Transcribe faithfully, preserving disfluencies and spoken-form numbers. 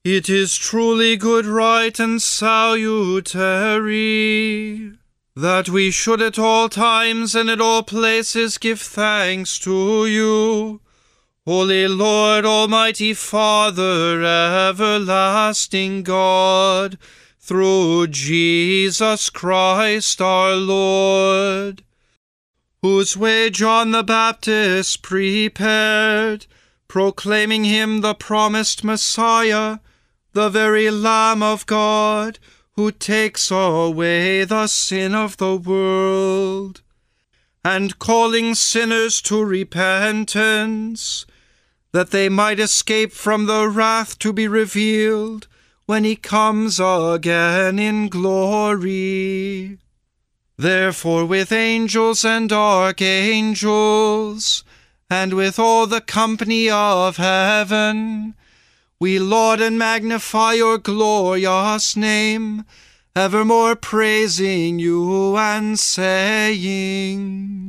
It is truly good, right, and salutary that we should at all times and at all places give thanks to you, Holy Lord, Almighty Father, everlasting God, through Jesus Christ our Lord, whose way John the Baptist prepared, proclaiming him the promised Messiah, the very Lamb of God, who takes away the sin of the world, and calling sinners to repentance, that they might escape from the wrath to be revealed when he comes again in glory. Therefore, with angels and archangels, and with all the company of heaven, we laud and magnify your glorious name, evermore praising you and saying,